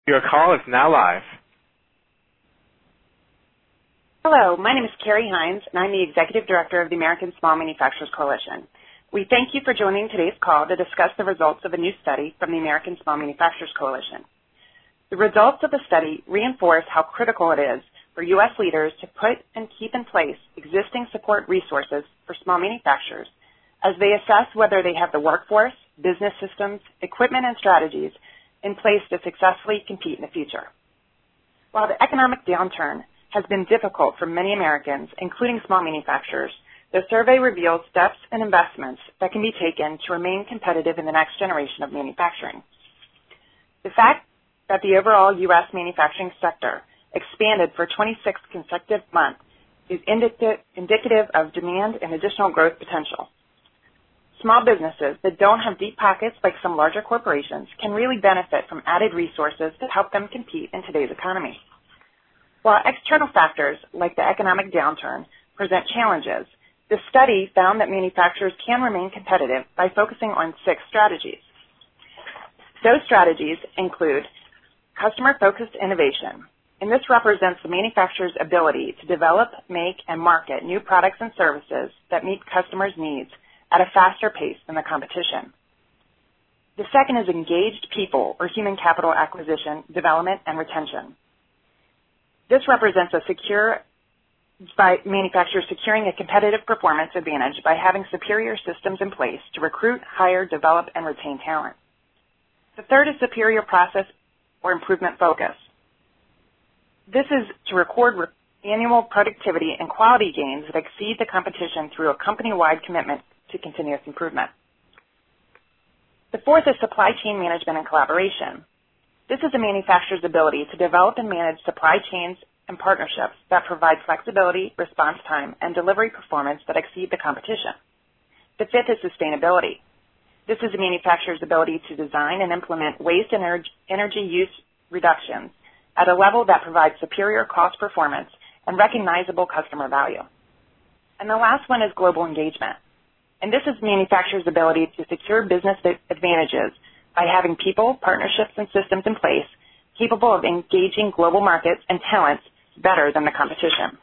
Your call is now live. Hello, my name is Carrie Hines, and I'm the Executive Director of the American Small Manufacturers Coalition. We thank you for joining today's call to discuss the results of a new study from the American Small Manufacturers Coalition. The results of the study reinforce how critical it is for U.S. leaders to put and keep in place existing support resources for small manufacturers as they assess whether they have the workforce, business systems, equipment, and strategies in place to successfully compete in the future. While the economic downturn has been difficult for many Americans, including small manufacturers, the survey reveals steps and investments that can be taken to remain competitive in the next generation of manufacturing. The fact that the overall U.S. manufacturing sector expanded for 26 consecutive months is indicative of demand and additional growth potential. Small businesses that don't have deep pockets like some larger corporations can really benefit from added resources that help them compete in today's economy. While external factors like the economic downturn present challenges, the study found that manufacturers can remain competitive by focusing on 6 strategies. Those strategies include customer-focused innovation, and this represents the manufacturer's ability to develop, make, and market new products and services that meet customers' needs at a faster pace than the competition. The second is engaged people or human capital acquisition, development, and retention. This represents by manufacturers securing a competitive performance advantage by having superior systems in place to recruit, hire, develop, and retain talent. The third is superior process or improvement focus. This is to record annual productivity and quality gains that exceed the competition through a company-wide commitment to continuous improvement. The fourth is supply chain management and collaboration. This is a manufacturer's ability to develop and manage supply chains and partnerships that provide flexibility, response time, and delivery performance that exceed the competition. The fifth is sustainability. This is a manufacturer's ability to design and implement waste and energy use reductions at a level that provides superior cost performance and recognizable customer value. And the last one is global engagement. And this is manufacturers' ability to secure business advantages by having people, partnerships, and systems in place capable of engaging global markets and talents better than the competition.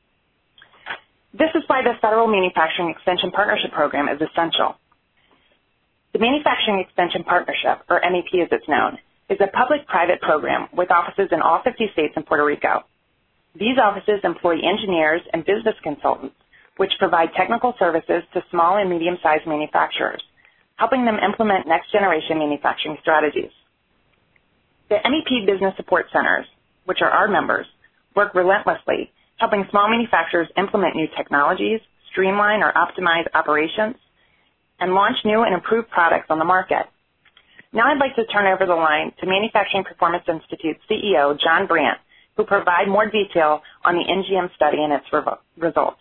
This is why the Federal Manufacturing Extension Partnership Program is essential. The Manufacturing Extension Partnership, or MEP as it's known, is a public-private program with offices in all 50 states and Puerto Rico. These offices employ engineers and business consultants which provide technical services to small and medium-sized manufacturers, helping them implement next-generation manufacturing strategies. The MEP Business Support Centers, which are our members, work relentlessly, helping small manufacturers implement new technologies, streamline or optimize operations, and launch new and improved products on the market. Now I'd like to turn over the line to Manufacturing Performance Institute CEO John Brandt, who will provide more detail on the NGM study and its results.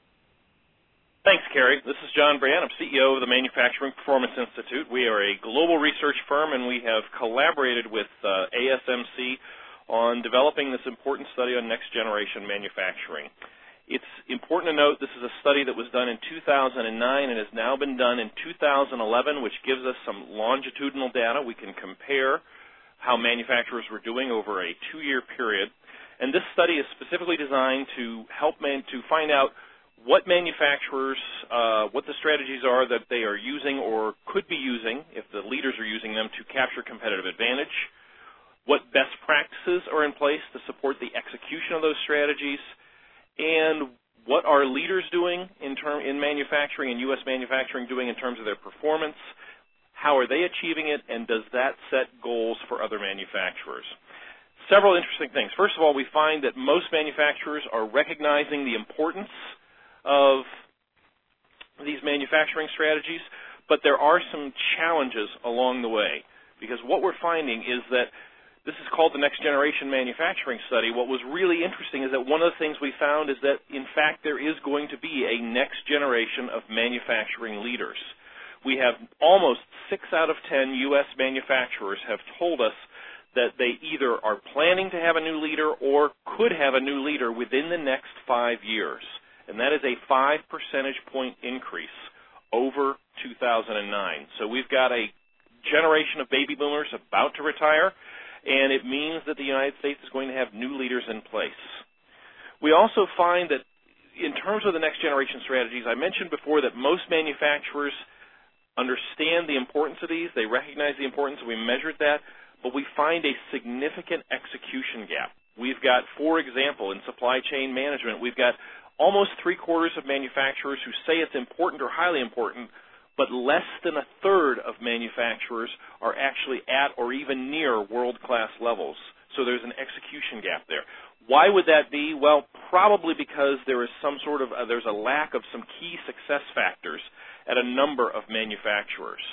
Thanks, Carrie. This is John Brandt. I'm CEO of the Manufacturing Performance Institute. We are a global research firm, and we have collaborated with ASMC on developing this important study on next-generation manufacturing. It's important to note this is a study that was done in 2009 and has now been done in 2011, which gives us some longitudinal data. We can compare how manufacturers were doing over a 2-year period. And this study is specifically designed to help to find out what manufacturers, what the strategies are that they are using or could be using, if the leaders are using them, to capture competitive advantage, what best practices are in place to support the execution of those strategies, and what are leaders doing in manufacturing and U.S. manufacturing doing in terms of their performance, how are they achieving it, and does that set goals for other manufacturers? Several interesting things. First of all, we find that most manufacturers are recognizing the importance of these manufacturing strategies, but there are some challenges along the way, because what we're finding is that this is called the Next Generation Manufacturing Study. What was really interesting is that one of the things we found is that, in fact, there is going to be a next generation of manufacturing leaders. We have almost 6 out of 10 U.S. manufacturers have told us that they either are planning to have a new leader or could have a new leader within the next 5 years. And that is a 5 percentage point increase over 2009. So we've got a generation of baby boomers about to retire, and it means that the United States is going to have new leaders in place. We also find that in terms of the next generation strategies, I mentioned before that most manufacturers understand the importance of these. They recognize the importance, and we measured that, but we find a significant execution gap. We've got, for example, in supply chain management, we've got almost 3/4 of manufacturers who say it's important or highly important, but less than a third of manufacturers are actually at or even near world-class levels. So there's an execution gap there. Why would that be? Well, probably because there is some sort of there's a lack of some key success factors at a number of manufacturers.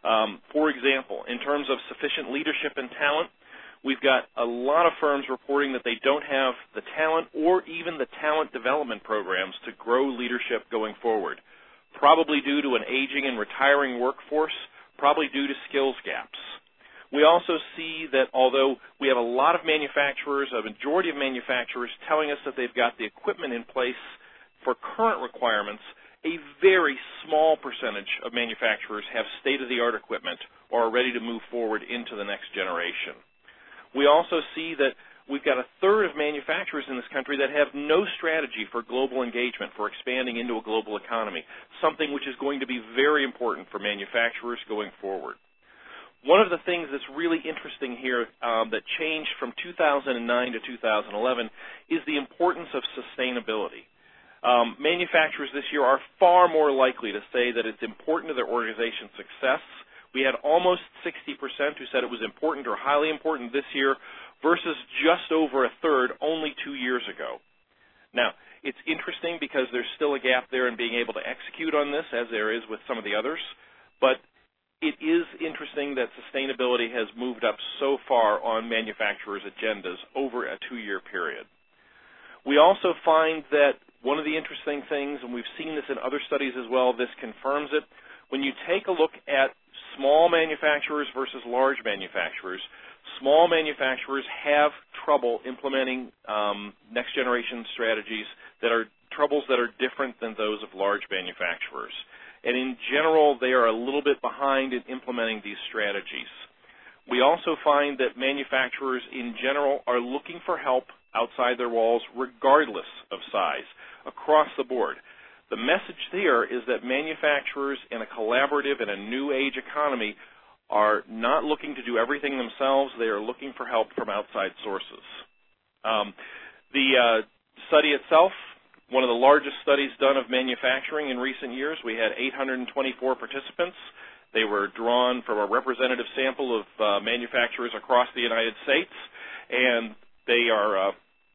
For example, in terms of sufficient leadership and talent, we've got a lot of firms reporting that they don't have the talent or even the talent development programs to grow leadership going forward, probably due to an aging and retiring workforce, probably due to skills gaps. We also see that although we have a lot of manufacturers, a majority of manufacturers telling us that they've got the equipment in place for current requirements, a very small percentage of manufacturers have state-of-the-art equipment or are ready to move forward into the next generation. We also see that we've got a third of manufacturers in this country that have no strategy for global engagement, for expanding into a global economy, something which is going to be very important for manufacturers going forward. One of the things that's really interesting here that changed from 2009 to 2011 is the importance of sustainability. Manufacturers this year are far more likely to say that it's important to their organization's success. We had almost 60% who said it was important or highly important this year versus just over a third only 2 years ago. Now, it's interesting because there's still a gap there in being able to execute on this, as there is with some of the others, but it is interesting that sustainability has moved up so far on manufacturers' agendas over a 2-year period. We also find that one of the interesting things, and we've seen this in other studies as well, this confirms it, when you take a look at small manufacturers versus large manufacturers, small manufacturers have trouble implementing next-generation strategies that are troubles that are different than those of large manufacturers. And in general, they are a little bit behind in implementing these strategies. We also find that manufacturers in general are looking for help outside their walls regardless of size, across the board. The message there is that manufacturers in a collaborative and a new age economy are not looking to do everything themselves. They are looking for help from outside sources. The study itself, one of the largest studies done of manufacturing in recent years. We had 824 participants. They were drawn from a representative sample of manufacturers across the United States, and they are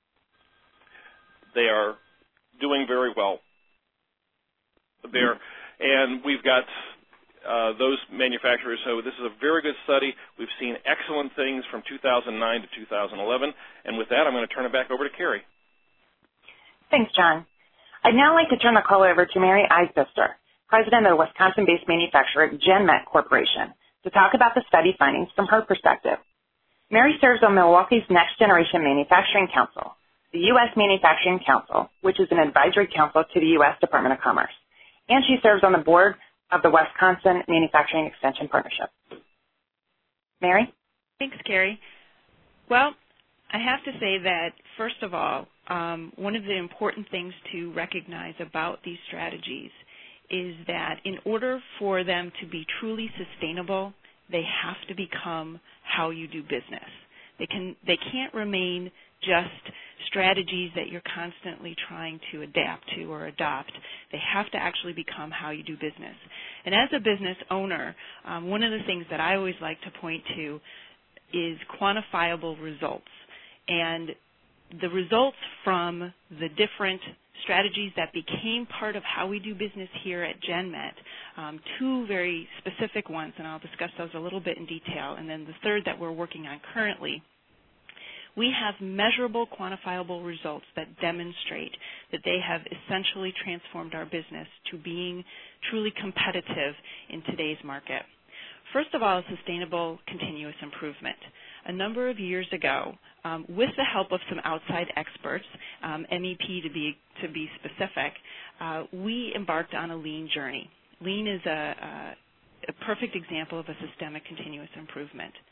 doing very well there. And we've got those manufacturers. So this is a very good study. We've seen excellent things from 2009 to 2011. And with that, I'm going to turn it back over to Carrie. Thanks, John. I'd now like to turn the call over to Mary Eisbister, president of the Wisconsin-based manufacturer GenMet Corporation, to talk about the study findings from her perspective. Mary serves on Milwaukee's Next Generation Manufacturing Council, the U.S. Manufacturing Council, which is an advisory council to the U.S. Department of Commerce, and she serves on the board of the Wisconsin Manufacturing Extension Partnership. Mary? Thanks, Carrie. Well, I have to say that, first of all, one of the important things to recognize about these strategies is that in order for them to be truly sustainable, they have to become how you do business. They can't remain just strategies that you're constantly trying to adapt to or adopt. They have to actually become how you do business. And as a business owner, one of the things that I always like to point to is quantifiable results. And the results from the different strategies that became part of how we do business here at GenMet, two very specific ones, and I'll discuss those a little bit in detail, and then the third that we're working on currently. We have measurable, quantifiable results that demonstrate that they have essentially transformed our business to being truly competitive in today's market. First of all, sustainable continuous improvement. A number of years ago, with the help of some outside experts, MEP to be specific, we embarked on a lean journey. Lean is a perfect example of a systemic continuous improvement.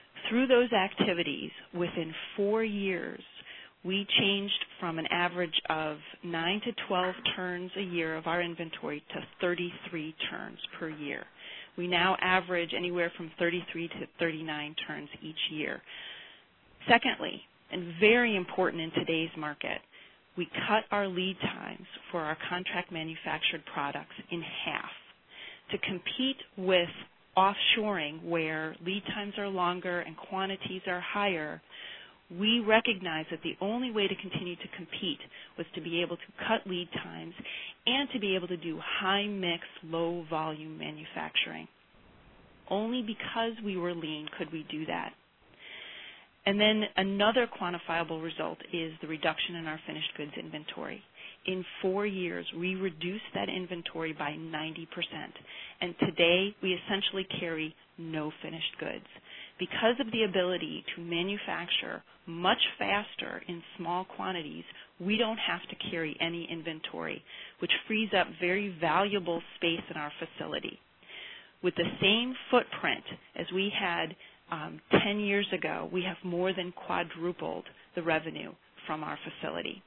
Through those activities, within 4 years, we changed from an average of 9 to 12 turns a year of our inventory to 33 turns per year. We now average anywhere from 33 to 39 turns each year. Secondly, and very important in today's market, we cut our lead times for our contract manufactured products in half. To compete with offshoring, where lead times are longer and quantities are higher, we recognize that the only way to continue to compete was to be able to cut lead times and to be able to do high-mix, low-volume manufacturing. Only because we were lean could we do that. And then another quantifiable result is the reduction in our finished goods inventory. In 4 years, we reduced that inventory by 90%. And today, we essentially carry no finished goods. Because of the ability to manufacture much faster in small quantities, we don't have to carry any inventory, which frees up very valuable space in our facility. With the same footprint as we had 10 years ago, we have more than quadrupled the revenue from our facility.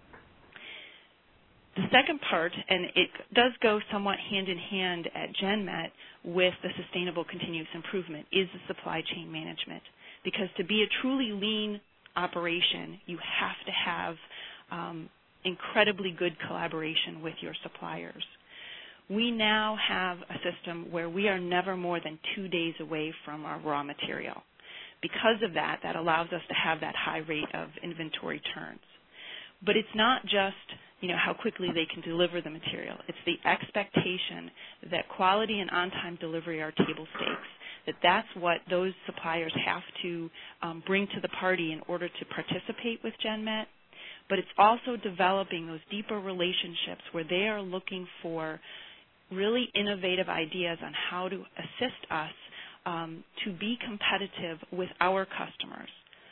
The second part, and it does go somewhat hand in hand at GenMet with the sustainable continuous improvement, is the supply chain management. Because to be a truly lean operation, you have to have incredibly good collaboration with your suppliers. We now have a system where we are never more than 2 days away from our raw material. Because of that, that allows us to have that high rate of inventory turns. But it's not just how quickly they can deliver the material. It's the expectation that quality and on-time delivery are table stakes, that's what those suppliers have to bring to the party in order to participate with GenMet. But it's also developing those deeper relationships where they are looking for really innovative ideas on how to assist us to be competitive with our customers.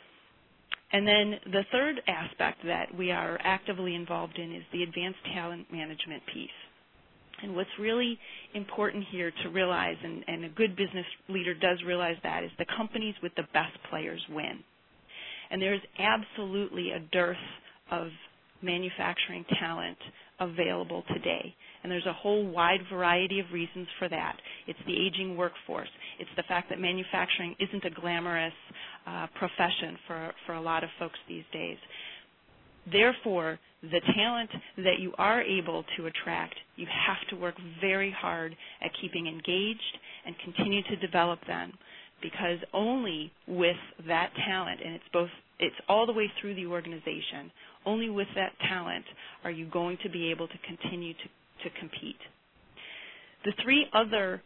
And then the third aspect that we are actively involved in is the advanced talent management piece. And what's really important here to realize, and a good business leader does realize that, is the companies with the best players win. And there's absolutely a dearth of manufacturing talent available today. And there's a whole wide variety of reasons for that. It's the aging workforce. It's the fact that manufacturing isn't a glamorous profession for a lot of folks these days. Therefore, the talent that you are able to attract, you have to work very hard at keeping engaged and continue to develop them, because only with that talent, and it's all the way through the organization, only with that talent are you going to be able to continue to compete. The three other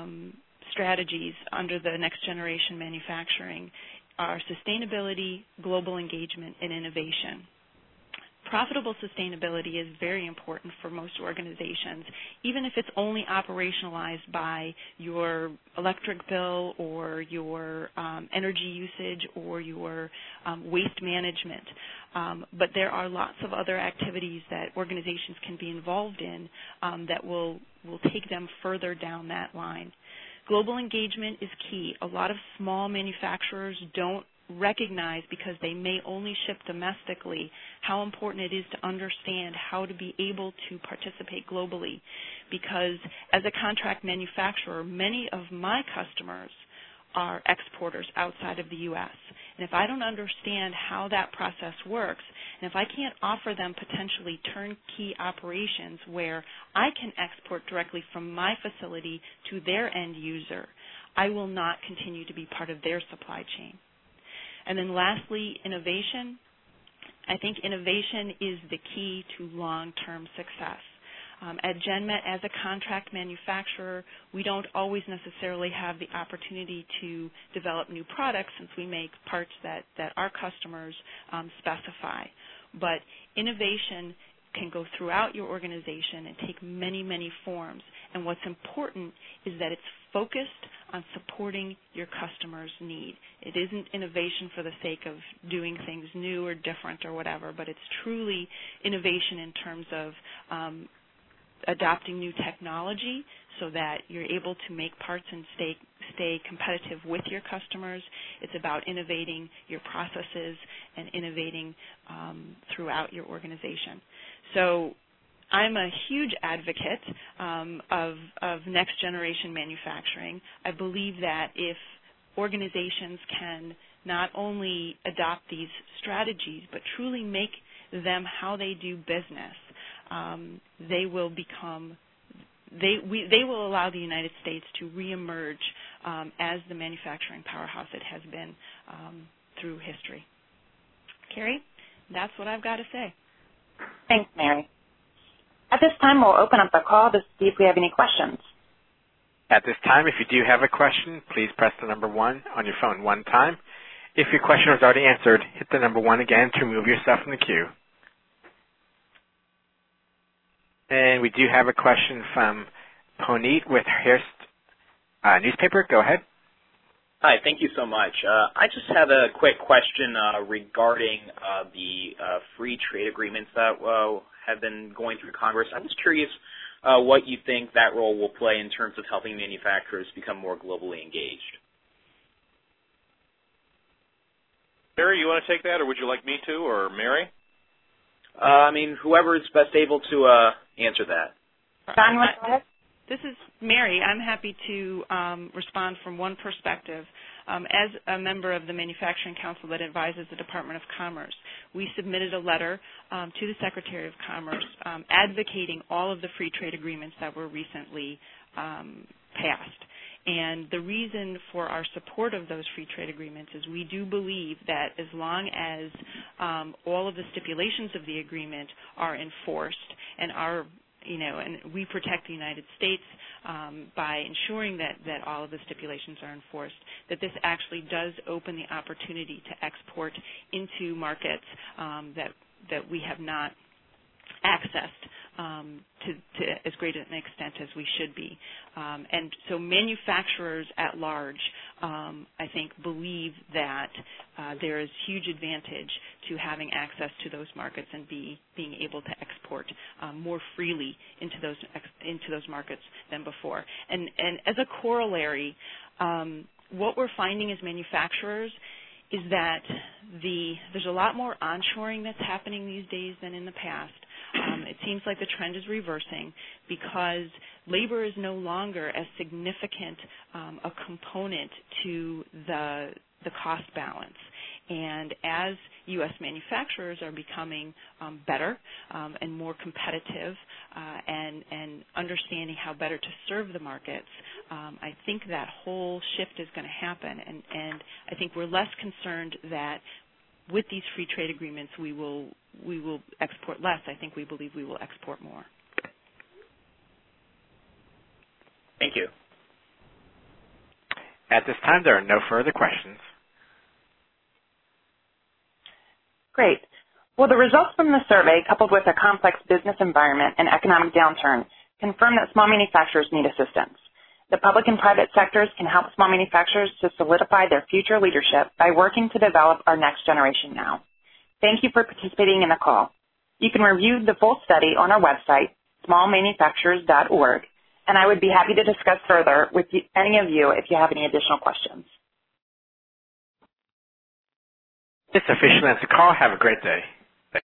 strategies under the next generation manufacturing are sustainability, global engagement, and innovation. Profitable sustainability is very important for most organizations, even if it's only operationalized by your electric bill or your energy usage or your waste management. But there are lots of other activities that organizations can be involved in that will take them further down that line. Global engagement is key. A lot of small manufacturers don't recognize, because they may only ship domestically, how important it is to understand how to be able to participate globally. Because as a contract manufacturer, many of my customers are exporters outside of the U.S. And if I don't understand how that process works, and if I can't offer them potentially turnkey operations where I can export directly from my facility to their end user, I will not continue to be part of their supply chain. And then lastly, innovation. I think innovation is the key to long-term success. At GenMet, as a contract manufacturer, we don't always necessarily have the opportunity to develop new products, since we make parts that our customers specify. But innovation can go throughout your organization and take many, many forms. And what's important is that it's focused on supporting your customer's need. It isn't innovation for the sake of doing things new or different or whatever, but it's truly innovation in terms of adopting new technology so that you're able to make parts and stay competitive with your customers. It's about innovating your processes and innovating throughout your organization. So I'm a huge advocate of next generation manufacturing. I believe that if organizations can not only adopt these strategies but truly make them how they do business, they will become they will allow the United States to reemerge as the manufacturing powerhouse it has been through history. Carrie, that's what I've got to say. Thanks, Mary. At this time, we'll open up the call to see if we have any questions. At this time, if you do have a question, please press the number 1 on your phone one time. If your question was already answered, hit the number 1 again to remove yourself from the queue. And we do have a question from Poneet with Hearst newspaper. Go ahead. Hi, thank you so much. I just have a quick question regarding the free trade agreements that have been going through Congress. I'm just curious what you think that role will play in terms of helping manufacturers become more globally engaged. Barry, you want to take that, or would you like me to, or Mary? Whoever is best able to answer that. John, want to go ahead? This is Mary. I'm happy to respond from one perspective. As a member of the Manufacturing Council that advises the Department of Commerce, we submitted a letter to the Secretary of Commerce advocating all of the free trade agreements that were recently passed. And the reason for our support of those free trade agreements is we do believe that as long as all of the stipulations of the agreement are enforced and and we protect the United States by ensuring that all of the stipulations are enforced, that this actually does open the opportunity to export into markets that we have not accessed to as great an extent as we should be. And so manufacturers at large, I think, believe that there is huge advantage to having access to those markets and being able to export more freely into those markets than before. And as a corollary, what we're finding as manufacturers is that there's a lot more onshoring that's happening these days than in the past. It seems like the trend is reversing because labor is no longer as significant a component to the cost balance. And as U.S. manufacturers are becoming better and more competitive and understanding how better to serve the markets, I think that whole shift is going to happen. And I think we're less concerned that with these free trade agreements we will export less. I think we believe we will export more. Thank you. At this time, there are no further questions. Great. Well, the results from the survey, coupled with a complex business environment and economic downturn, confirm that small manufacturers need assistance. The public and private sectors can help small manufacturers to solidify their future leadership by working to develop our next generation now. Thank you for participating in the call. You can review the full study on our website, smallmanufacturers.org, and I would be happy to discuss further with any of you if you have any additional questions. This officially ends the call. Have a great day.